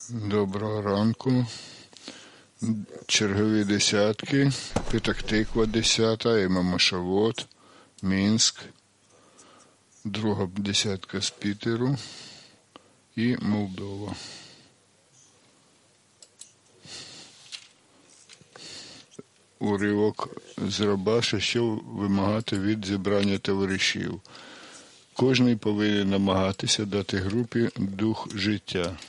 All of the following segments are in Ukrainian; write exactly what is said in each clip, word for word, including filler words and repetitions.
Доброго ранку. Чергові десятки. Петах-Тиква десята, імам Шавот, Мінськ. Друга десятка з Пітеру і Молдова. Уривок з Рабаша, що вимагати від зібрання товаришів. Кожний повинен намагатися дати групі дух життя,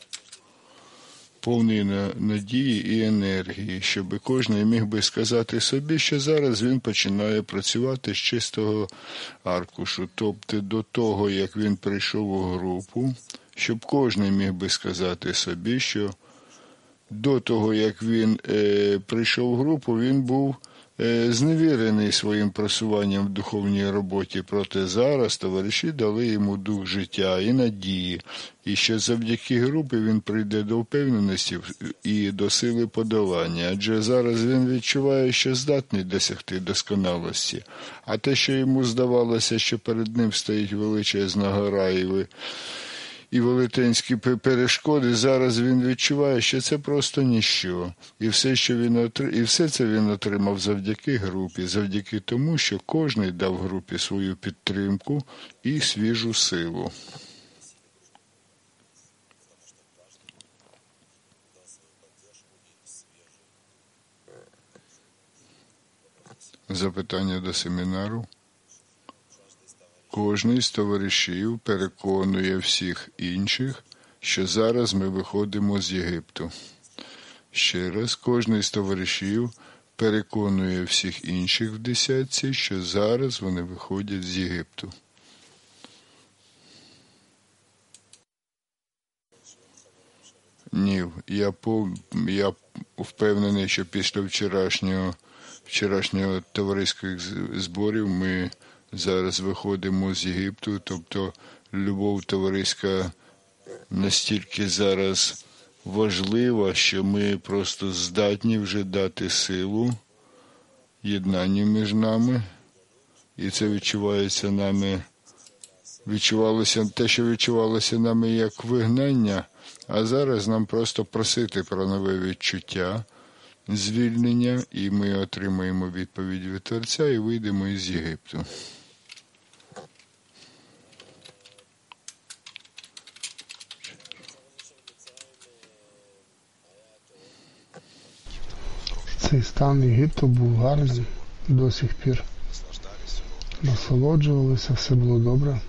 повний надії і енергії, щоб кожен міг би сказати собі, що зараз він починає працювати з чистого аркушу, тобто до того, як він прийшов у групу, щоб кожен міг би сказати собі, що до того, як він е, прийшов в групу, він був е, зневірений своїм просуванням в духовній роботі, проте зараз товариші дали йому дух життя і надії, і що завдяки групі він прийде до впевненості і до сили подолання, адже зараз він відчуває, що здатний досягти досконалості, а те, що йому здавалося, що перед ним стоїть величезна гора і ви І велетенські перешкоди, зараз він відчуває, що це просто ніщо. І все, що він отр... і все це він отримав завдяки групі, завдяки тому, що кожен дав групі свою підтримку і свіжу силу. Запитання до семінару. Кожний з товаришів переконує всіх інших, що зараз ми виходимо з Єгипту. Ще раз, кожний з товаришів переконує всіх інших в десятці, що зараз вони виходять з Єгипту. Ні, я, по, я впевнений, що після вчорашнього, вчорашнього товариських зборів ми зараз виходимо з Єгипту, тобто любов товариська настільки зараз важлива, що ми просто здатні вже дати силу єднанню між нами, і це відчувається нами, відчувалося те, що відчувалося нами як вигнання, а зараз нам просто просити про нове відчуття, звільнення, і ми отримаємо відповідь від Творця і вийдемо із Єгипту. Цей стан Єгипту був гарним до сих пір. Насолоджувалися, все було добре.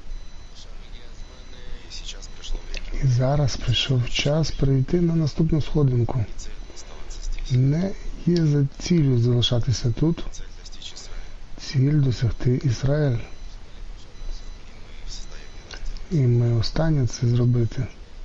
І зараз прийшов час перейти на наступну сходинку. Не є за ціллю залишатися тут, ціль досягти Ізраїль. І ми останнє це зробити.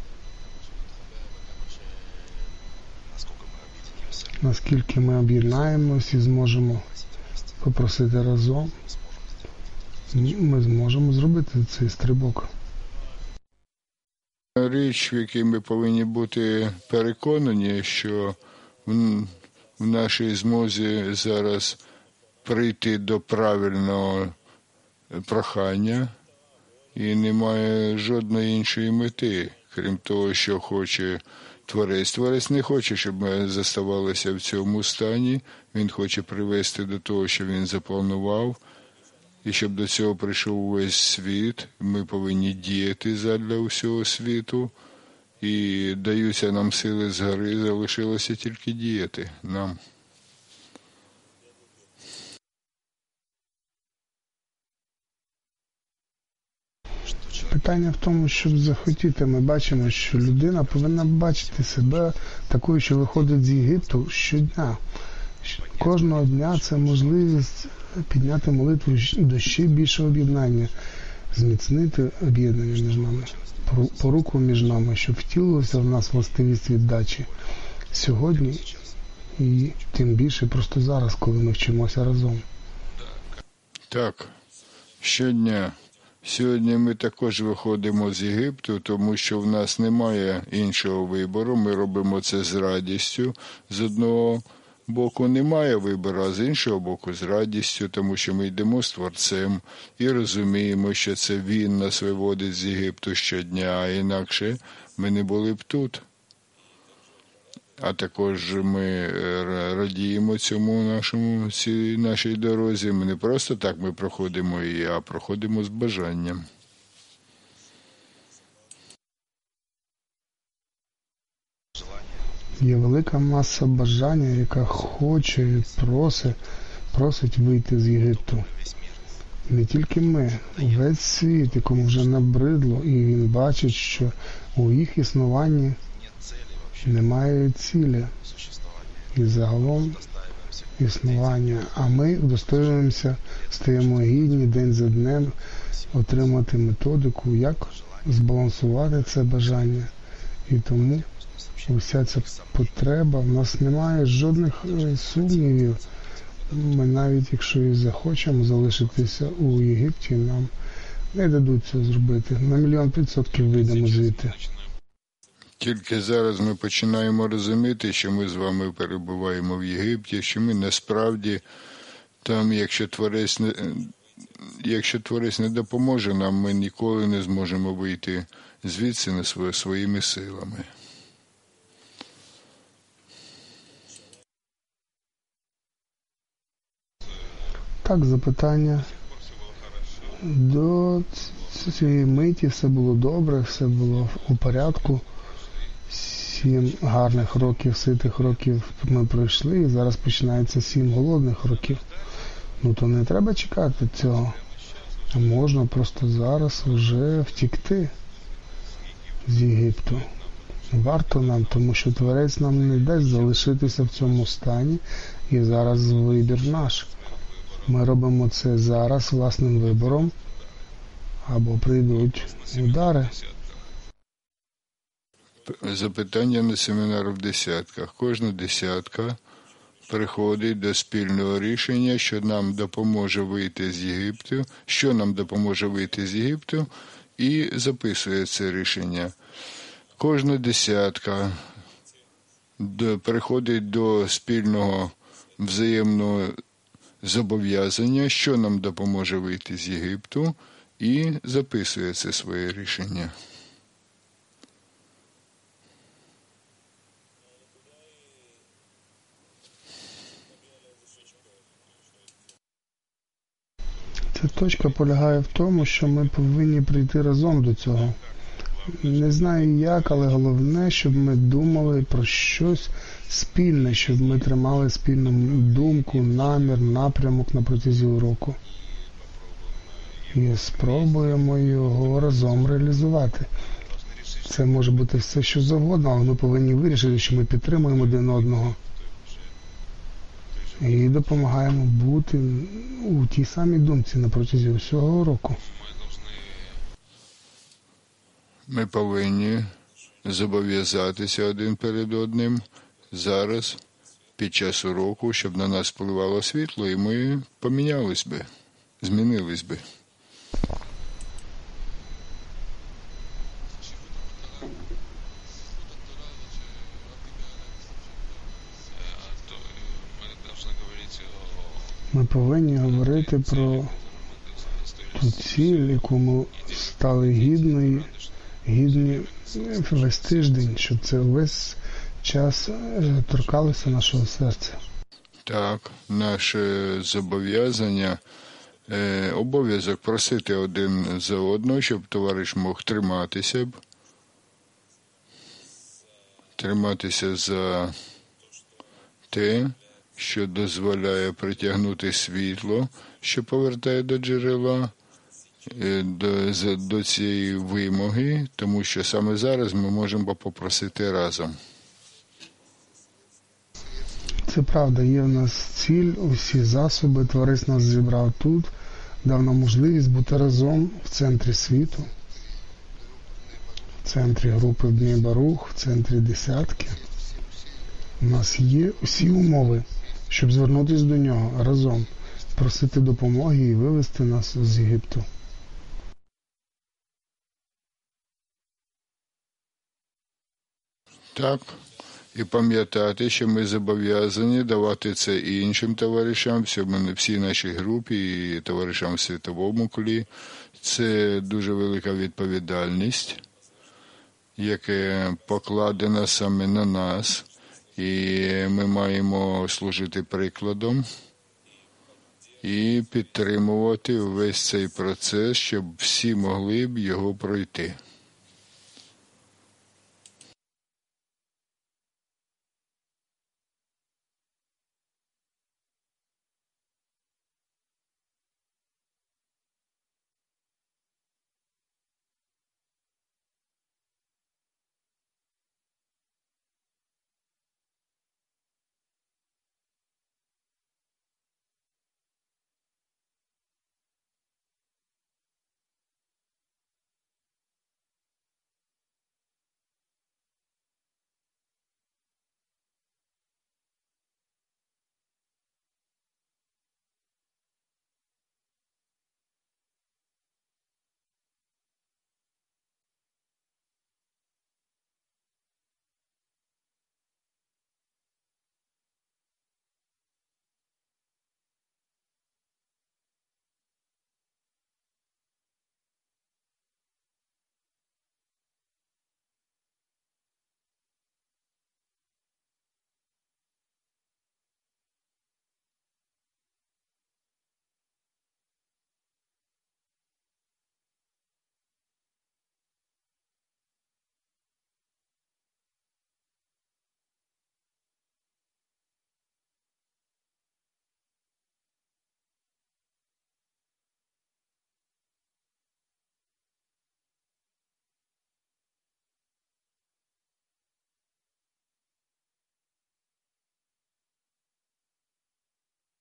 Наскільки ми об'єднаємось і зможемо попросити разом, ми зможемо зробити цей стрибок. Річ, в якій ми повинні бути переконані, що в нашій змозі зараз прийти до правильного прохання і немає жодної іншої мети, крім того, що хоче Творець. Творець не хоче, щоб ми заставалися в цьому стані. Він хоче привести до того, що він запланував. І щоб до цього прийшов увесь світ, ми повинні діяти задля усього світу. І даються нам сили згори, залишилося тільки діяти нам. Питання в тому, щоб захотіти. Ми бачимо, що людина повинна бачити себе такою, що виходить з Єгипту щодня. Кожного дня це можливість підняти молитву до ще більшого об'єднання, зміцнити об'єднання між нами, поруку між нами, щоб втілилося в нас властивість віддачі сьогодні і тим більше просто зараз, коли ми вчимося разом. Так, щодня. Сьогодні ми також виходимо з Єгипту, тому що в нас немає іншого вибору. Ми робимо це з радістю. З одного боку немає вибору, а з іншого боку з радістю, тому що ми йдемо з Творцем і розуміємо, що це Він нас виводить з Єгипту щодня, а інакше ми не були б тут. А також ми радіємо цьому нашому, цій нашій дорозі. Ми не просто так ми проходимо її, а проходимо з бажанням. Є велика маса бажання, яка хоче і просить, просить вийти з Єгипту. Не тільки ми, весь світ, якому вже набридло, і він бачить, що у їх існуванні немає цілі і загалом існування. А ми удостоюємося, стаємо гідні день за днем отримати методику, як збалансувати це бажання. І тому уся ця потреба, в нас немає жодних сумнівів. Ми навіть якщо і захочемо залишитися у Єгипті, нам не дадуть це зробити. На мільйон відсотків вийдемо звідти. Тільки зараз ми починаємо розуміти, що ми з вами перебуваємо в Єгипті, що ми насправді там, якщо Творець не, якщо Творець не допоможе нам, ми ніколи не зможемо вийти звідси не своїми силами. Так, запитання. До цієї миті все було добре, все було у порядку. Сім гарних років, ситих років ми пройшли, і зараз починається сім голодних років. Ну то не треба чекати цього. Можна просто зараз вже втікти з Єгипту. Варто нам, тому що Творець нам не дасть залишитися в цьому стані, і зараз вибір наш. Ми робимо це зараз власним вибором, або прийдуть удари. Запитання на семінар в десятках. Кожна десятка приходить до спільного рішення, що нам допоможе вийти з Єгипту, що нам допоможе вийти з Єгипту, і записує це рішення. Кожна десятка приходить до спільного взаємного зобов'язання, що нам допоможе вийти з Єгипту, і записує це своє рішення. Ця точка полягає в тому, що ми повинні прийти разом до цього. Не знаю як, але головне, щоб ми думали про щось спільне, щоб ми тримали спільну думку, намір, напрямок на протязі уроку. І спробуємо його разом реалізувати. Це може бути все, що завгодно, але ми повинні вирішити, що ми підтримуємо один одного. І допомагаємо бути у тій самій думці на протязі усього року. Ми повинні зобов'язатися один перед одним зараз, під час уроку, щоб на нас впливало світло, і ми помінялись би, змінились би. Ми повинні говорити про ту ціль, яку ми стали гідною, гідні весь тиждень, щоб це весь час торкалося нашого серця. Так, наше зобов'язання, е, обов'язок просити один за одного, щоб товариш мог триматися б, триматися за те, що дозволяє притягнути світло, що повертає до джерела, до, до цієї вимоги, тому що саме зараз ми можемо попросити разом. Це правда, є в нас ціль, усі засоби, Творець нас зібрав тут, дав нам можливість бути разом в центрі світу, в центрі групи Бней Барух, в центрі десятки. У нас є усі умови, щоб звернутися до нього разом, просити допомоги і вивести нас з Єгипту. Так, і пам'ятати, що ми зобов'язані давати це і іншим товаришам, всій нашій групі і товаришам в світовому колі. Це дуже велика відповідальність, яка покладена саме на нас. І ми маємо служити прикладом і підтримувати весь цей процес, щоб всі могли б його пройти.